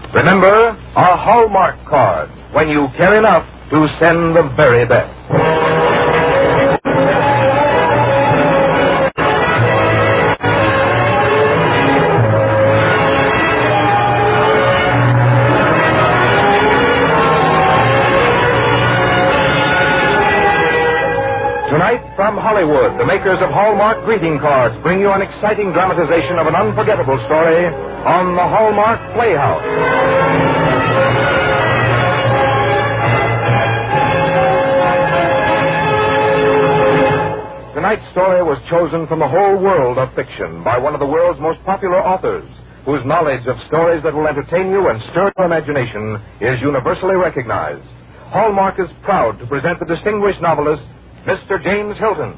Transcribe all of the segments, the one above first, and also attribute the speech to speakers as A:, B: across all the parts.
A: Remember, a Hallmark card when you care enough to send the very best. Tonight, from Hollywood, the makers of Hallmark greeting cards bring you an exciting dramatization of an unforgettable story on the Hallmark Playhouse. Tonight's story was chosen from the whole world of fiction by one of the world's most popular authors, whose knowledge of stories that will entertain you and stir your imagination is universally recognized. Hallmark is proud to present the distinguished novelist, Mr. James Hilton.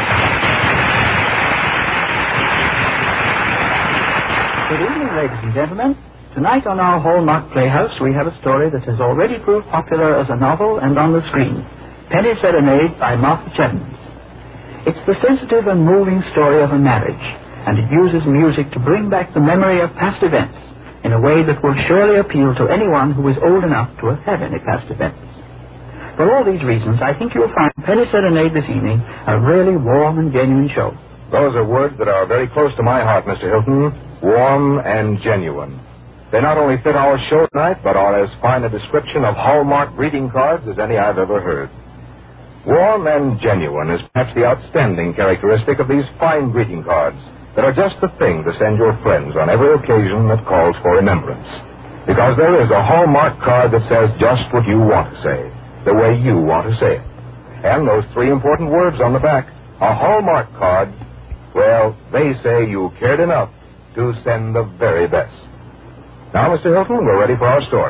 B: Good evening, ladies and gentlemen. Tonight on our Hallmark Playhouse, we have a story that has already proved popular as a novel and on the screen. Penny Serenade by Martha Chevens. It's the sensitive and moving story of a marriage, and it uses music to bring back the memory of past events in a way that will surely appeal to anyone who is old enough to have had any past events. For all these reasons, I think you'll find Penny Serenade this evening a really warm and genuine show.
A: Those are words that are very close to my heart, Mr. Hilton. Warm and genuine. They not only fit our show tonight, but are as fine a description of Hallmark greeting cards as any I've ever heard. Warm and genuine is perhaps the outstanding characteristic of these fine greeting cards that are just the thing to send your friends on every occasion that calls for remembrance. Because there is a Hallmark card that says just what you want to say, the way you want to say it. And those three important words on the back, a Hallmark card, well, they say you cared enough to send the very best. Now, Mr. Hilton, we're ready for our story.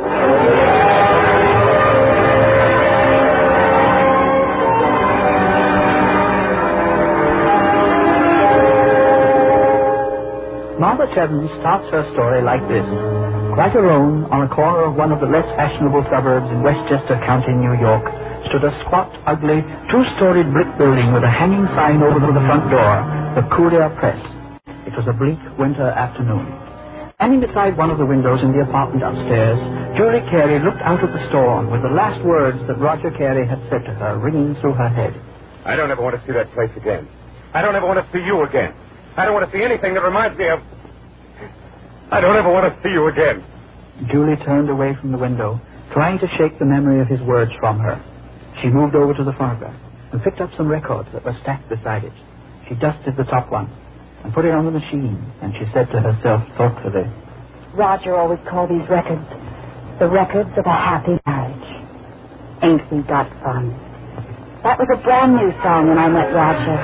B: Martha Chevens starts her story like this. Quite alone, on a corner of one of the less fashionable suburbs in Westchester County, New York, stood a squat, ugly, two-storied brick building with a hanging sign over the front door, the Courier Press. It was a bleak winter afternoon. Standing beside one of the windows in the apartment upstairs, Julie Carey looked out at the storm with the last words that Roger Carey had said to her ringing through her head.
A: I don't ever want to see that place again. I don't ever want to see you again. I don't want to see anything that reminds me of... I don't ever want to see you again.
B: Julie turned away from the window, trying to shake the memory of his words from her. She moved over to the phonograph and picked up some records that were stacked beside it. She dusted the top one and put it on the machine, and she said to herself thoughtfully,
C: Roger always called these records the records of a happy marriage. Ain't We Got Fun? That was a brand new song when I met Roger.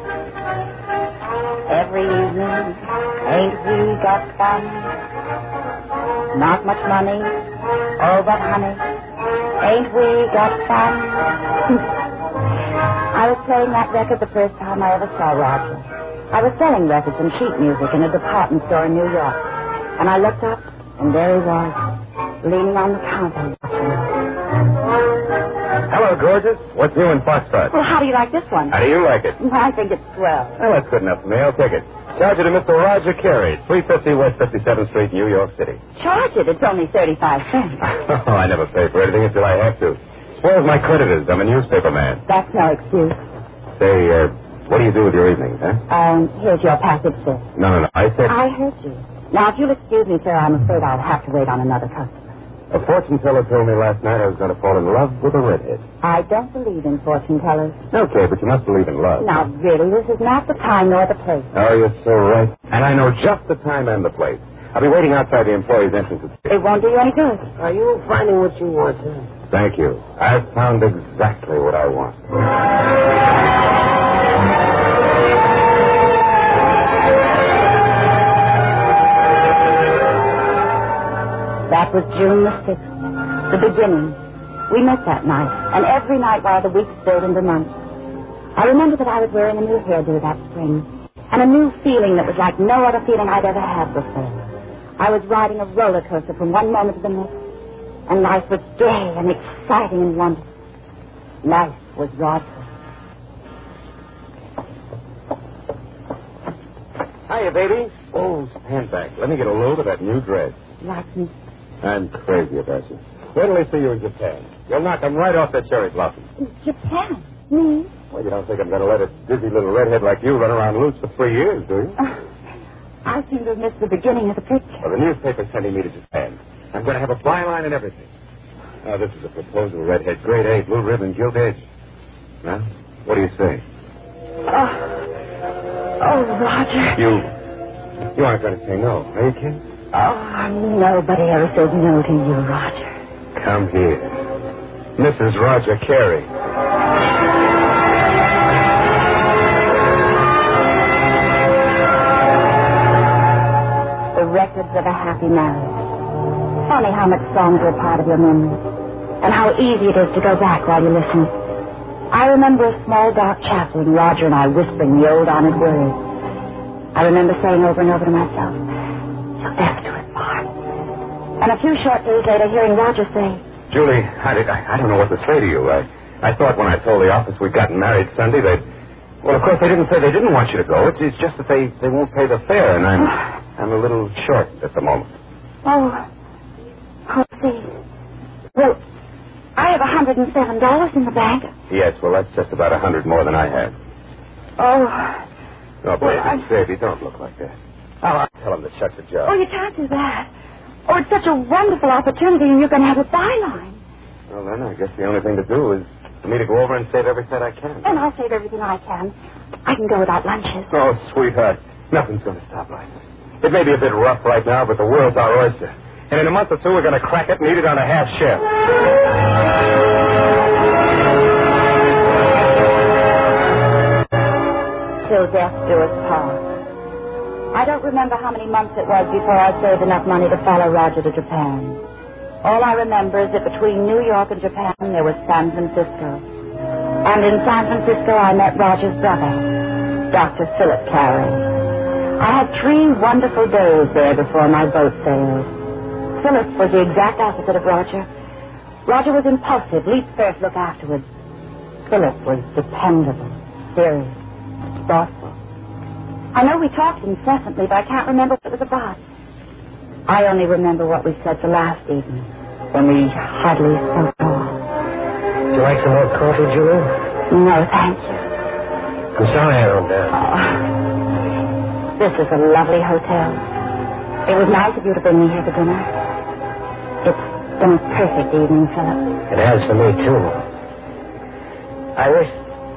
C: Every evening, ain't we got fun? Not much money, oh but honey, ain't we got fun? I was playing that record the first time I ever saw Roger. I was selling records and sheet music in a department store in New York. And I looked up, and there he was, leaning on the counter watching me.
A: Hello, gorgeous. What's new in Foxtrot?
C: Well, how do you like this one?
A: How do you like it?
C: I think it's swell.
A: Well, that's good enough for me. I'll take it. Charge it to Mr. Roger Carey, 350 West 57th Street, New York City.
C: Charge it. It's only 35 cents.
A: Oh, I never pay for anything until I have to. Spoils my creditors. I'm a newspaper man.
C: That's no excuse.
A: Say, what do you do with your evenings, huh?
C: Here's your package, sir.
A: No. I said...
C: I heard you. Now, if you'll excuse me, sir, I'm afraid I'll have to wait on another customer.
A: A fortune teller told me last night I was going to fall in love with a redhead.
C: I don't believe in fortune tellers.
A: Okay, but you must believe in love.
C: Now, really, this is not the time nor the place.
A: Oh, you're so right. And I know just the time and the place. I'll be waiting outside the employee's entrance.
C: It won't do you any good.
D: Are you finding what you want, sir?
A: Thank you. I've found exactly what I want.
C: That was June the 6th, the beginning. We met that night, and every night while the weeks spilled into months. I remember that I was wearing a new hairdo that spring, and a new feeling that was like no other feeling I'd ever had before. I was riding a roller coaster from one moment to the next, and life was gay and exciting and wonderful. Life was Roger.
A: Hiya, baby. Oh, stand back. Let me get a load of that new dress.
C: Like me.
E: I'm crazy about you. Wait till they see you in Japan. You'll knock them right off their cherry blossom.
C: Japan? Me?
E: Well, you don't think I'm going to let a dizzy little redhead like you run around loose for 3 years, do you?
C: I seem to have missed the beginning of the picture.
E: Well, the newspaper's sending me to Japan. I'm going to have a byline and everything. Now, this is a proposal, redhead, grade A, blue ribbon, gilt edge. Now, what do you say?
C: Oh, Roger.
E: You aren't going to say no, are you, kid?
C: Oh, nobody ever says no to you, Roger.
E: Come here. Mrs. Roger Carey.
C: The records of a happy marriage. Funny how much songs are a part of your memory, and how easy it is to go back while you listen. I remember a small dark chapel and Roger and I whispering the old honored words. I remember saying over and over to myself, "You'll never do it, Bart." And a few short days later, hearing Roger say,
E: Julie, I don't know what to say to you. I thought when I told the office we'd gotten married Sunday, well, of course, they didn't say they didn't want you to go. It's just that they won't pay the fare, and I'm a little short at the moment.
C: Oh, see. Well, I have $107 in the bank.
E: Yes, well, that's just about 100 more than I have.
C: Oh.
E: No, baby, don't look like that. I'll tell him to shut the job.
C: Oh, you can't do that. Oh, it's such a wonderful opportunity, and you're going to have a byline.
E: Well, then, I guess the only thing to do is for me to go over and save every cent I can.
C: And I'll save everything I can. I can go without lunches.
E: Oh, sweetheart, nothing's going to stop us. It may be a bit rough right now, but the world's our oyster. And in a month or two, we're going to crack it and eat it on a half shell.
C: Till death do us part. I don't remember how many months it was before I saved enough money to follow Roger to Japan. All I remember is that between New York and Japan, there was San Francisco. And in San Francisco, I met Roger's brother, Dr. Philip Carey. I had 3 wonderful days there before my boat sailed. Philip was the exact opposite of Roger. Roger was impulsive, leap first, look afterwards. Philip was dependable, serious, thoughtful. I know we talked incessantly, but I can't remember what it was about. I only remember what we said the last evening, when we hardly spoke at all.
D: Would you like some more coffee, Julie?
C: No, thank you.
D: I'm sorry I don't dare.
C: This is a lovely hotel. It was nice of you to bring me here for dinner. It's been a perfect evening, Philip.
D: It has for me, too. I wish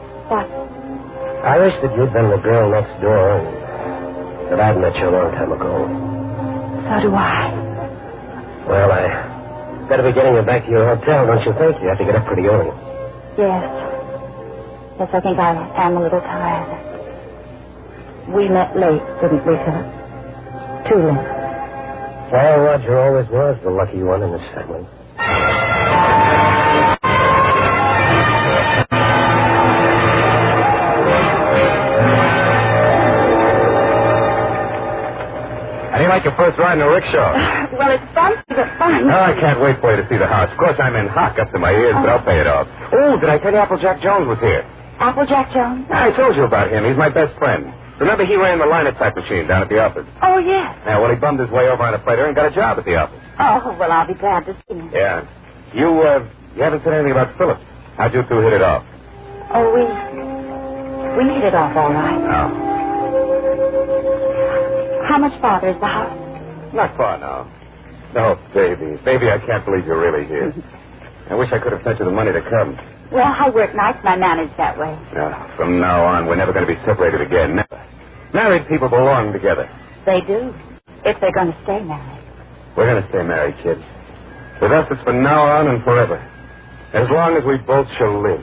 D: that you'd been the girl next door and that I'd met you a long time ago.
C: So do I.
D: Well, I better be getting you back to your hotel, don't you think? You have to get up pretty early.
C: Yes. Yes, I think I am a little tired. We met late, didn't we, Philip? Too late.
D: Well, Roger always was the lucky one in this family.
E: How do you like your first ride in a rickshaw?
C: Well, it's bumpy, but fun.
E: Oh, I can't wait for you to see the house. Of course, I'm in hock up to my ears, but I'll pay it off. Oh, did I tell you Applejack Jones was here?
C: Applejack Jones?
E: I told you about him. He's my best friend. Remember, he ran the linotype machine down at the office.
C: Oh, yes.
E: Yeah, well, he bummed his way over on a freighter and got a job at the office.
C: Oh, well, I'll be glad to see him.
E: Yeah. You haven't said anything about Philip. How'd you two hit it off?
C: Oh, we hit it off all right.
E: Oh.
C: How much farther is the house?
E: Not far now. Oh, baby. Baby, I can't believe you're really here. I wish I could have sent you the money to come.
C: Well, I work nights and I manage that way.
E: From now on, we're never going to be separated again. Never. Married people belong together.
C: They do, if they're going to stay married.
E: We're going to stay married, kids. With us, it's from now on and forever. As long as we both shall live.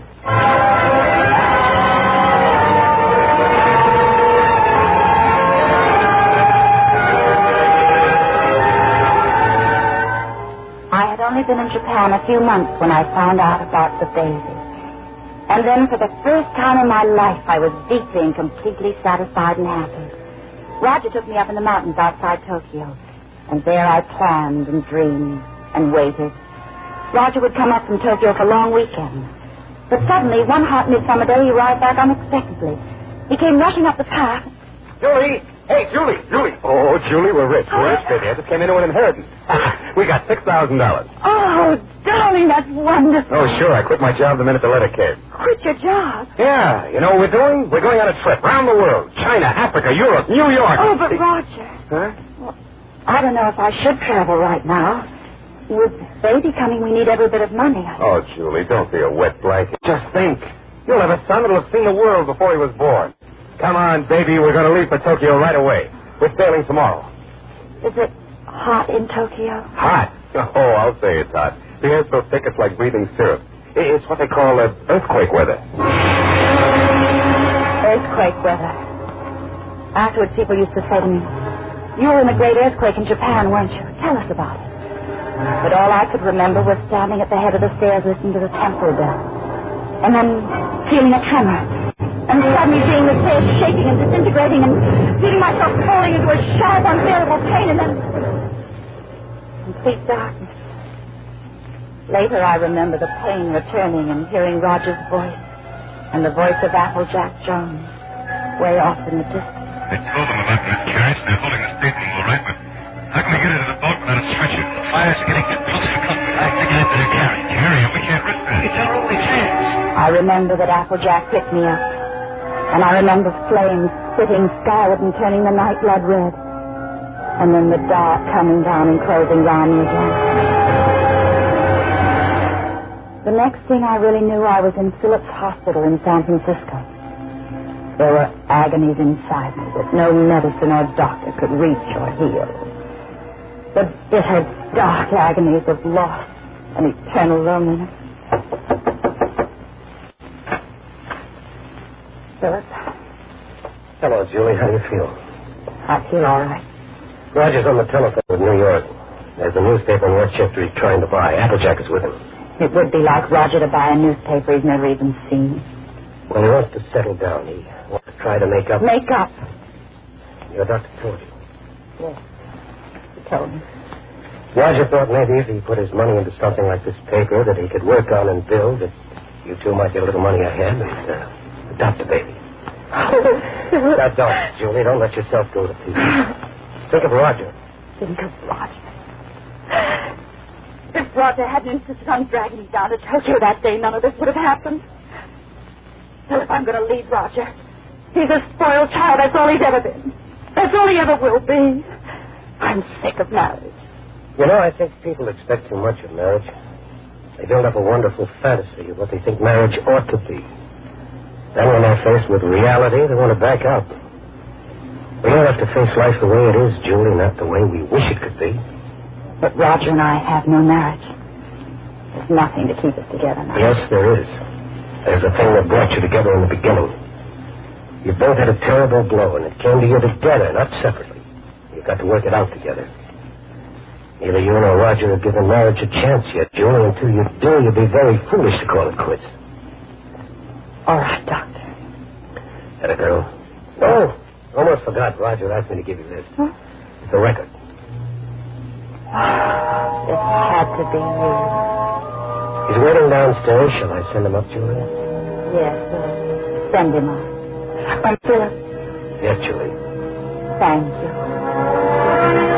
C: I had only been in Japan a few months when I found out about the baby. And then for the first time in my life, I was deeply and completely satisfied and happy. Roger took me up in the mountains outside Tokyo. And there I planned and dreamed and waited. Roger would come up from Tokyo for long weekends. But suddenly, one hot midsummer day, he arrived back unexpectedly. He came rushing up the path.
E: Julie! Hey, Julie. Oh, Julie, we're rich. We're rich, baby. I just came into an inheritance. We got $6,000.
C: Oh, darling, that's wonderful.
E: Oh, sure. I quit my job the minute the letter came.
C: Quit your job?
E: Yeah. You know what we're doing? We're going on a trip around the world. China, Africa, Europe, New York.
C: Oh, but Roger.
E: Huh?
C: Well, I don't know if I should travel right now. With baby coming, we need every bit of money.
E: Oh, Julie, don't be a wet blanket. Just think. You'll have a son that'll have seen the world before he was born. Come on, baby. We're going to leave for Tokyo right away. We're sailing tomorrow.
C: Is it hot in Tokyo?
E: Hot? Oh, I'll say it's hot. The air's so thick it's like breathing syrup. It's what they call earthquake weather.
C: Earthquake weather. Afterwards, people used to say to me, "You were in a great earthquake in Japan, weren't you? Tell us about it." But all I could remember was standing at the head of the stairs listening to the temple bell. And then feeling a tremor. And suddenly seeing the stairs shaking and disintegrating and feeling myself falling into a sharp, unbearable pain and then complete darkness. Later I remember the pain returning and hearing Roger's voice and the voice of Applejack Jones way off in the distance.
F: I told them about that carriage. They're holding the stateroom all right, but how can we get into the boat without a stretcher? The fire's getting too close for comfort. I think I'd better carry. Carry him? We can't risk that. It's our only chance. I
C: remember that Applejack picked me up. And I remember flames sitting skyward and turning the night blood red. And then the dark coming down and closing round me again. The next thing I really knew, I was in Phillips Hospital in San Francisco. There were agonies inside me that no medicine or doctor could reach or heal. The bitter, dark agonies of loss and eternal loneliness. Philip.
D: Hello, Julie. How do you feel?
C: I feel all right.
D: Roger's on the telephone with New York. There's a newspaper in Westchester he's trying to buy. Applejack is with him.
C: It would be like Roger to buy a newspaper he's never even seen.
D: Well, he wants to settle down. He wants to try to make up.
C: Make up?
D: Your doctor told you.
C: Yes. He told me.
D: Roger thought maybe if he put his money into something like this paper that he could work on and build, that you two might get a little money ahead and adopt a baby. Now, don't, Julie. Don't let yourself go to pieces. Think of Roger.
C: Think of Roger. If Roger hadn't insisted on dragging me down to Tokyo that day, none of this would have happened. So if I'm going to leave Roger, he's a spoiled child. That's all he's ever been. That's all he ever will be. I'm sick of marriage.
D: You know, I think people expect too much of marriage. They build up a wonderful fantasy of what they think marriage ought to be. Then when they're faced with reality, they want to back up. We all have to face life the way it is, Julie, not the way we wish it could be.
C: But Roger and I have no marriage. There's nothing to keep us together now.
D: Yes, there is. There's a thing that brought you together in the beginning. You both had a terrible blow, and it came to you together, not separately. You've got to work it out together. Neither you nor Roger have given marriage a chance yet, Julie. Until you do, you'll be very foolish to call it quits.
C: All right, Doctor.
D: That a girl? Oh, almost forgot. Roger asked me to give you this.
C: Huh?
D: It's a record.
C: It had to be you.
D: He's waiting downstairs. Shall I send him up, Julie?
C: Yes, send him up. Philip.
D: Yes, Julie.
C: Thank you.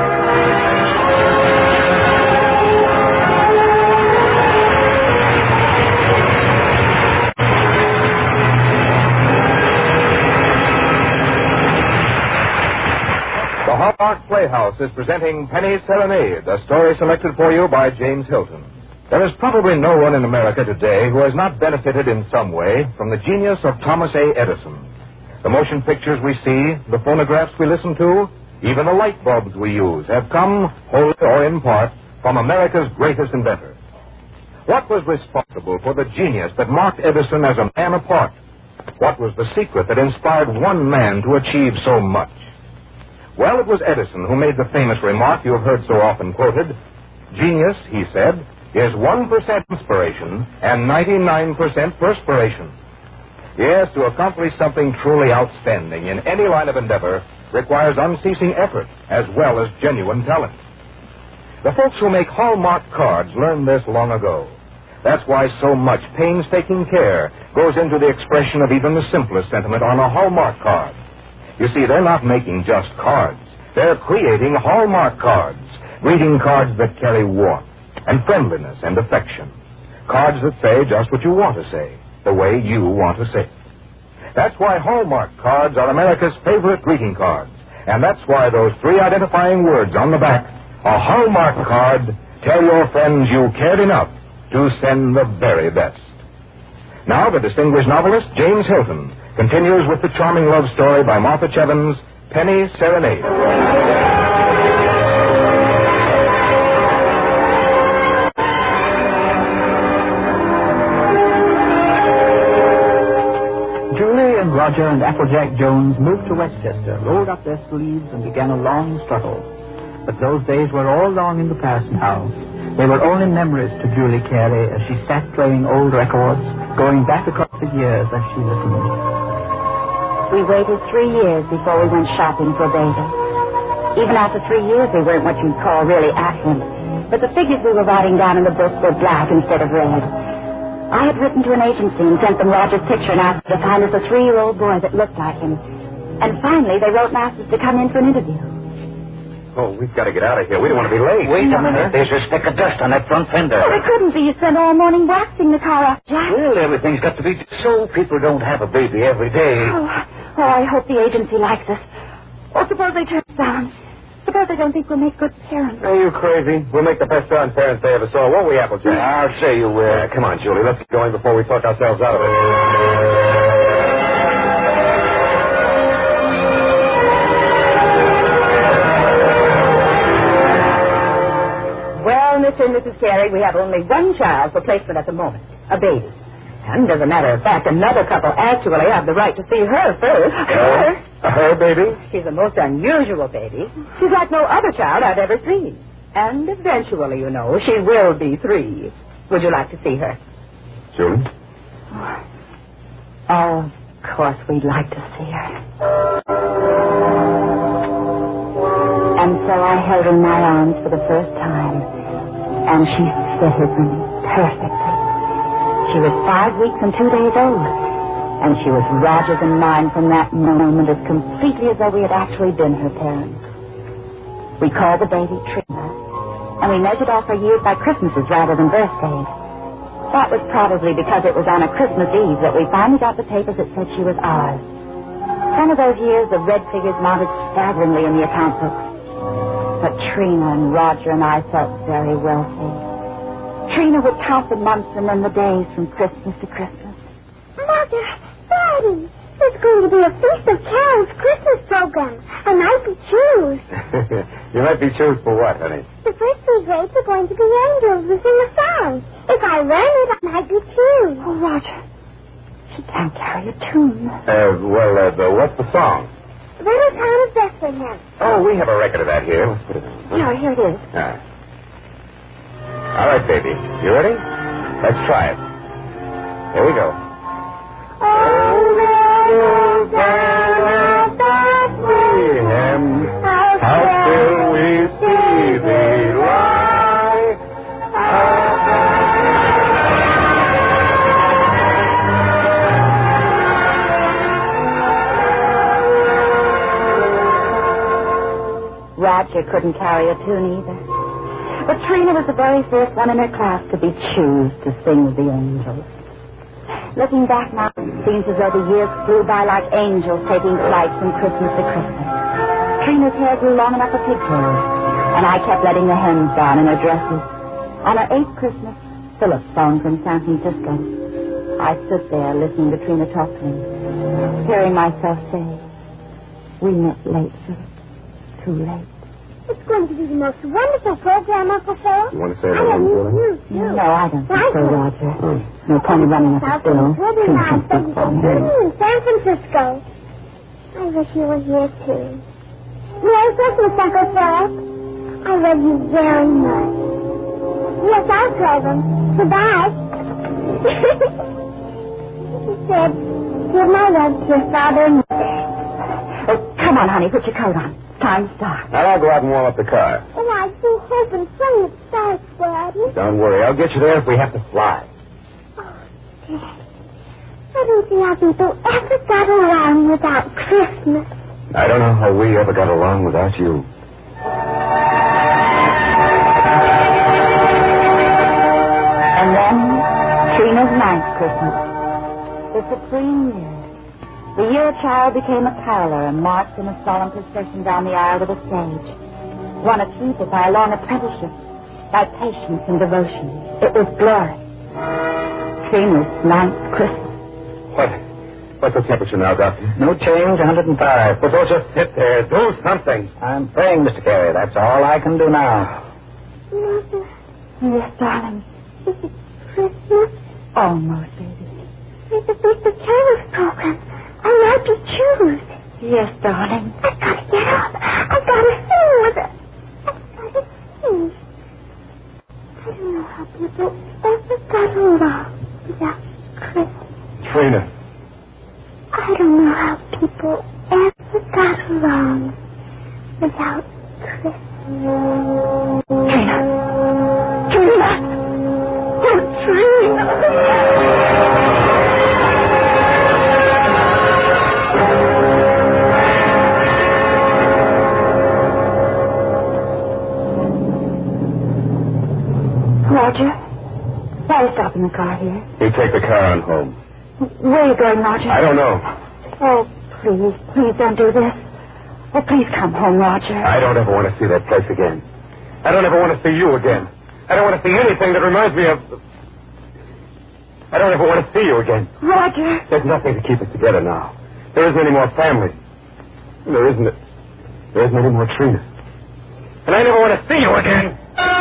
A: The Hallmark Playhouse is presenting Penny's Serenade, a story selected for you by James Hilton. There is probably no one in America today who has not benefited in some way from the genius of Thomas A. Edison. The motion pictures we see, the phonographs we listen to, even the light bulbs we use have come, wholly or in part, from America's greatest inventor. What was responsible for the genius that marked Edison as a man apart? What was the secret that inspired one man to achieve so much? Well, it was Edison who made the famous remark you have heard so often quoted. Genius, he said, is 1% inspiration and 99% perspiration. Yes, to accomplish something truly outstanding in any line of endeavor requires unceasing effort as well as genuine talent. The folks who make Hallmark cards learned this long ago. That's why so much painstaking care goes into the expression of even the simplest sentiment on a Hallmark card. You see, they're not making just cards. They're creating Hallmark cards. Greeting cards that carry warmth and friendliness and affection. Cards that say just what you want to say, the way you want to say it. That's why Hallmark cards are America's favorite greeting cards. And that's why those 3 identifying words on the back, a Hallmark card, tell your friends you cared enough to send the very best. Now, the distinguished novelist, James Hilton, continues with the charming love story by Martha Chevins, Penny's Serenade.
B: Julie and Roger and Applejack Jones moved to Westchester, rolled up their sleeves, and began a long struggle. But those days were all long in the past now. They were only memories to Julie Carey as she sat playing old records, going back across the years as she listened.
C: We waited 3 years before we went shopping for baby. Even after 3 years, we weren't what you'd call really affluent. But the figures we were writing down in the book were black instead of red. I had written to an agency and sent them Roger's picture and asked to find us a 3-year-old boy that looked like him. And finally, they wrote and asked us to come in for an interview.
E: Oh, we've got to get out of here. We don't want to be late.
D: Wait a minute. There's a speck of dust on that front fender.
C: Oh, it couldn't be. You spent all morning waxing the car up, Jack.
D: Well, everything's got to be so. People don't have a baby every day.
C: Oh, I hope the agency likes us. Or suppose they turn us down. Suppose they don't think we'll make good parents.
E: Are you crazy? We'll make the best darn parents they ever saw, won't we, Applejack?
D: I'll say you will.
E: Come on, Julie. Let's get going before we talk ourselves out of it.
G: Well, Mr. and Mrs. Carey, we have only one child for placement at the moment, a baby. And as a matter of fact, another couple actually have the right to see her first.
E: Her baby?
G: She's a most unusual baby. She's like no other child I've ever seen. And eventually, you know, she will be 3. Would you like to see her?
E: Julie?
C: Oh, of course we'd like to see her. And so I held her in my arms for the first time, and she fitted me perfectly. She was 5 weeks and 2 days old, and she was Roger's and mine from that moment as completely as though we had actually been her parents. We called the baby Trina, and we measured off her years by Christmases rather than birthdays. That was probably because it was on a Christmas Eve that we finally got the papers that said she was ours. One of those years, the red figures mounted staggeringly in the account books. But Trina and Roger and I felt very wealthy. Trina would count the months and then the days from Christmas to Christmas.
H: Mother, Daddy, there's going to be a Feast of Carols Christmas program. I might be choose.
E: You might be choose for what, honey?
H: The first 3 grades are going to be angels who sing a song. If I learn it, I might be choose.
C: Oh, Roger, she can't carry a tune.
E: What's the song?
H: Little Town of Bethlehem.
E: Oh, we have a record of that here. Let's put it in.
C: Here it is.
E: All right, baby. You ready? Let's try it. Here we go.
H: Oh, little town of Bethlehem, how still we see thee lie.
C: Roger couldn't carry a tune either. But Trina was the very first one in her class to be chosen to sing with the angels. Looking back now, it seems as though the years flew by like angels taking flight from Christmas to Christmas. Trina's hair grew long enough for pigtails, and I kept letting the hems down in her dresses. On her 8th Christmas, Philip phoned from San Francisco. I stood there listening to Trina talk to me, hearing myself say, "We met late, Philip. Too late."
H: It's going to be the most wonderful program, Uncle Phil.
E: You want to say
H: I
E: that
H: have
E: one, Julie?
C: No, I don't think so, Roger. No point in running up a bill.
H: We'll be nice baby in San Francisco. I wish you were here, too. Merry Christmas, Uncle Phil. I love you very much. Yes, I'll tell them. Goodbye. He said, give my love to your father and mother.
C: Oh, come on, honey, put your coat on. Time to start.
E: Now, I'll go out and warm up the car.
H: Oh, I do hope and pray it starts, Daddy.
E: Don't worry. I'll get you there if we have to fly.
H: Oh, Dad. I don't see how people ever got around without Christmas.
E: I don't know how we ever got along without you.
C: And then, Trina's ninth Christmas. The supreme year. The year a child became a caroler and marched in a solemn procession down the aisle of the stage. One achieved it by a long apprenticeship, by patience and devotion. It was glory. Trina's ninth Christmas.
E: What's the temperature now, Doctor?
D: No change, 105.
E: Well, don't just sit there. Do something.
D: I'm praying, Mr. Carey. That's all I can do now.
H: Mother,
C: Yes, darling.
H: is it Christmas?
C: Almost, baby.
H: There's a big carols program. I like to choose.
C: Yes, darling.
H: I've got to get up. I've got to sing with it. I've got to sing. I don't know how people ever got along without Christmas.
E: Trina.
H: I don't know how people ever got along without Christmas.
C: Trina.
H: Trina! Oh, Trina!
C: Roger, why are you stopping the car here?
E: You take the car on home.
C: Where are you going, Roger?
E: I don't know.
C: Oh, please don't do this. Oh, please come home, Roger.
E: I don't ever want to see that place again. I don't ever want to see you again. I don't want to see anything that reminds me of... I don't ever want to see you again.
C: Roger.
E: There's nothing to keep us together now. There isn't any more family. There isn't any more Trina. And I never want to see you again.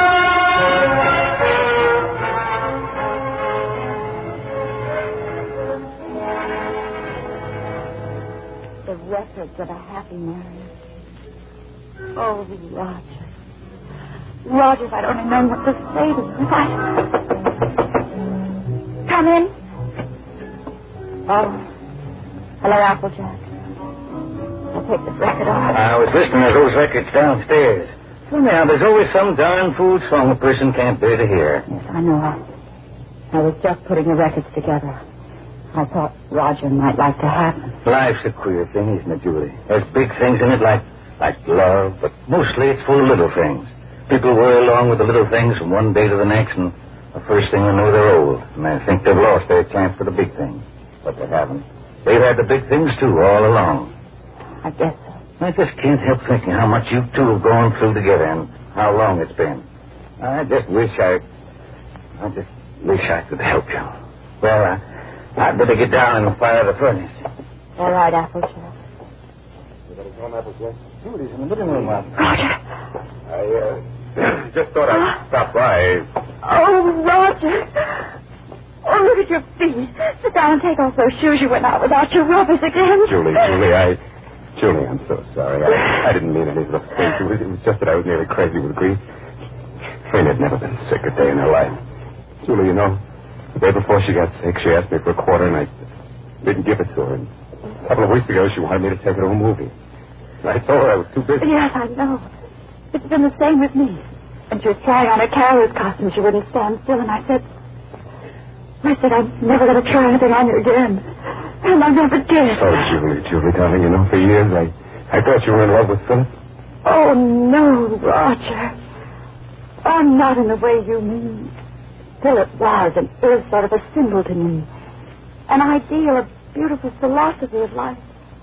C: The records of a happy marriage. Oh, Roger. Roger, if I'd only known what to say to you. Come in. Oh. Hello, Applejack. I'll take this record off.
D: I was listening to those records downstairs. Well, now, there's always some darn fool song a person can't bear to hear.
C: Yes, I know. I was just putting the records together. I thought Roger might like to have them.
D: Life's a queer thing, isn't it, Julie? There's big things in it like love, but mostly it's full of little things. People worry along with the little things from one day to the next, and the first thing they know, they're old, and they think they've lost their chance for the big things. But they haven't. They've had the big things, too, all along.
C: I guess so.
D: I just can't help thinking how much you two have gone through together and how long it's been. I just wish I could help you. Well, I'd better get down and fire the furnace.
C: All right, Applejack.
E: You better come, Applejack.
D: Julie's in the living room,
C: Roger.
E: I just thought I'd stop by.
C: Oh, Roger. Oh, look at your feet. Sit down and take off those shoes you went out without your rubbers again.
E: Julie, I'm so sorry. I didn't mean any little things. It was just that I was nearly crazy with grief. Trina had never been sick a day in her life. Julie, you know, the day before she got sick, she asked me for a quarter, and I didn't give it to her. And a couple of weeks ago, she wanted me to take her to a movie. And I told her I was too busy.
C: Yes, I know. It's been the same with me. And she was trying on her carrier's costume. She wouldn't stand still, and I said, I'm never going to try anything on you again. And I never did.
E: Oh, Julie, darling, you know, for years I thought you were in love with Philip.
C: Oh, no, Roger. Oh, not in the way you mean. Philip was and is sort of a symbol to me. An ideal, a beautiful philosophy of life.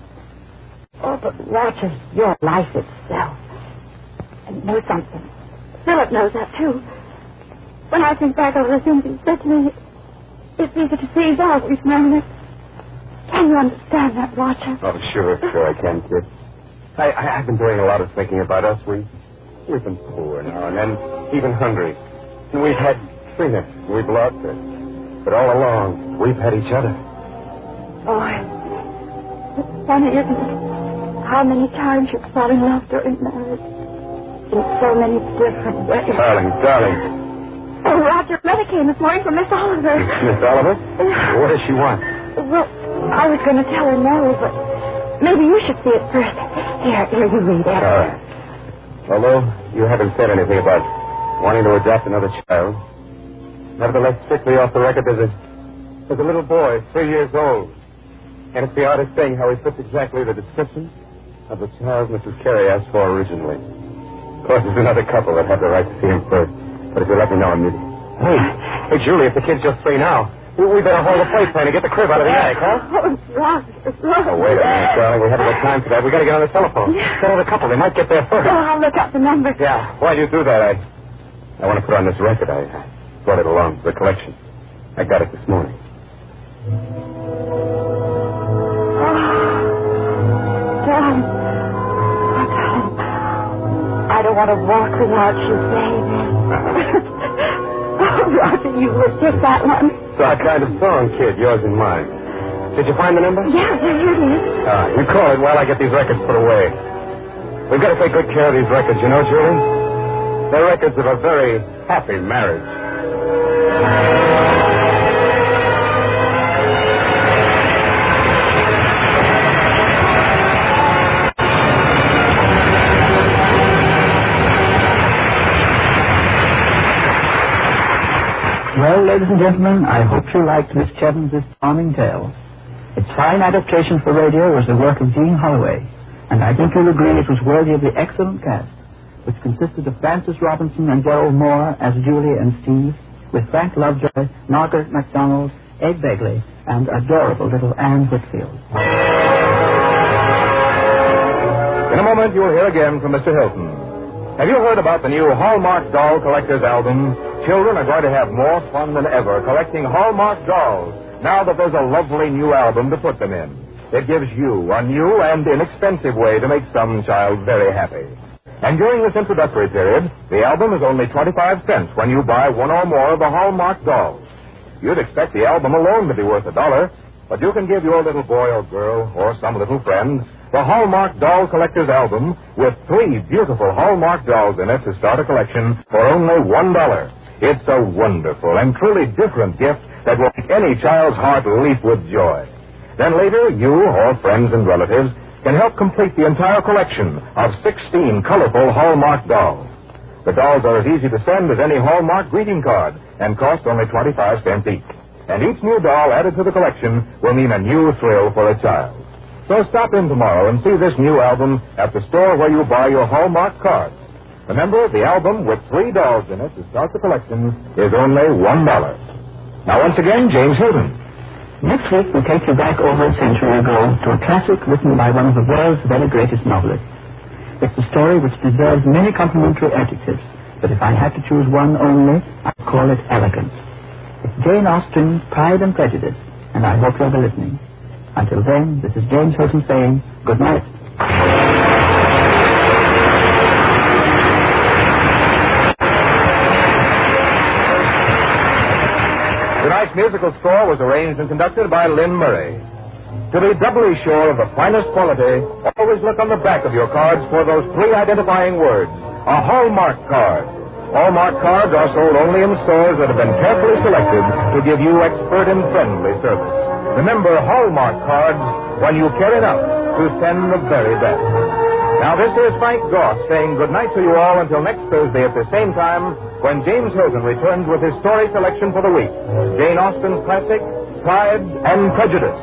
C: Oh, but Roger, your life itself. And you know something. Philip knows that, too. When I think back over the things he said to me, it's easy to see he's always known it. Can you understand that, Roger?
E: Oh, sure I can, kid. I've been doing a lot of thinking about us. We've been poor now and then, even hungry. And we've had Trina. We've lost her. But all along, we've had each other.
C: Oh, it's funny, isn't it? How many times you fall in love during marriage. In so many different ways.
E: Darling.
C: Oh, Roger, Mother came this morning from Miss Oliver.
E: Miss Oliver? What does she want?
C: Well, I was going to tell her no, but maybe you should see it first. Here, you read it.
E: All right. Although you haven't said anything about wanting to adopt another child, nevertheless, strictly off the record, there's a little boy, 3 years old. And it's the oddest thing how he fits exactly the description of the child Mrs. Carey asked for originally. Of course, there's another couple that have the right to see him first. But if you let me know immediately. Hey, Julie, if the kid's just free now, we better hold the plate plan and get the crib out of the attic, huh?
C: Oh, it's wrong. It's wrong.
E: Oh, wait a minute, darling. We haven't got time for that. We got to get on the telephone. Tell the couple. They might get there first.
C: Oh, I'll look up the number.
E: Yeah. While you do that, I want to put on this record. I brought it along for the collection. I got it this morning.
C: Darling. Oh, darling. I don't want to walk without you, baby. Oh, Roger, you would take that one.
E: It's our kind of song, kid, yours and mine. Did you find the number?
C: Yeah, here it is.
E: You call it while I get these records put away. We've got to take good care of these records, you know, Julie? They're records of a very happy marriage.
B: Well, ladies and gentlemen, I hope you liked Miss Chevens' charming tale. Its fine adaptation for radio was the work of Jean Holloway, and I think you'll agree it was worthy of the excellent cast, which consisted of Francis Robinson and Gerald Moore as Julie and Steve, with Frank Lovejoy, Margaret MacDonald, Ed Begley, and adorable little Anne Whitfield.
A: In a moment, you'll hear again from Mr. Hilton. Have you heard about the new Hallmark Doll Collector's Album? Children are going to have more fun than ever collecting Hallmark dolls now that there's a lovely new album to put them in. It gives you a new and inexpensive way to make some child very happy. And during this introductory period, the album is only 25 cents when you buy one or more of the Hallmark dolls. You'd expect the album alone to be worth $1, but you can give your little boy or girl or some little friend the Hallmark Doll Collector's Album with 3 beautiful Hallmark dolls in it to start a collection for only $1. It's a wonderful and truly different gift that will make any child's heart leap with joy. Then later, you or friends and relatives can help complete the entire collection of 16 colorful Hallmark dolls. The dolls are as easy to send as any Hallmark greeting card and cost only 25 cents each. And each new doll added to the collection will mean a new thrill for a child. So stop in tomorrow and see this new album at the store where you buy your Hallmark cards. Remember, the album with 3 dolls in it to start the collection is only $1. Now, once again, James Hilton.
B: Next week, we'll take you back over a century ago to a classic written by one of the world's very greatest novelists. It's a story which deserves many complimentary adjectives, but if I had to choose one only, I'd call it elegant. It's Jane Austen's Pride and Prejudice, and I hope you'll be listening. Until then, this is James Hilton saying good night.
A: Tonight's musical score was arranged and conducted by Lynn Murray. To be doubly sure of the finest quality, always look on the back of your cards for those 3 identifying words, a Hallmark card. Hallmark cards are sold only in stores that have been carefully selected to give you expert and friendly service. Remember Hallmark cards when you care enough to send the very best. Now, this is Frank Goss saying goodnight to you all until next Thursday at the same time when James Hilton returns with his story selection for the week, Jane Austen's classic, Pride and Prejudice.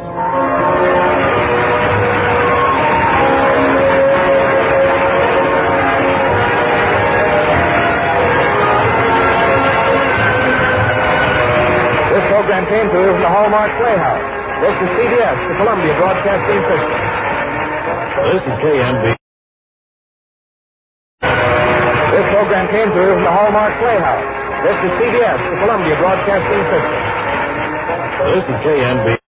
A: This program came to you from the Hallmark Playhouse. This is CBS, the Columbia Broadcasting System.
I: This is KNB.
A: This program came to you from the Hallmark Playhouse. This is CBS, the Columbia Broadcasting System.
I: This is KNB.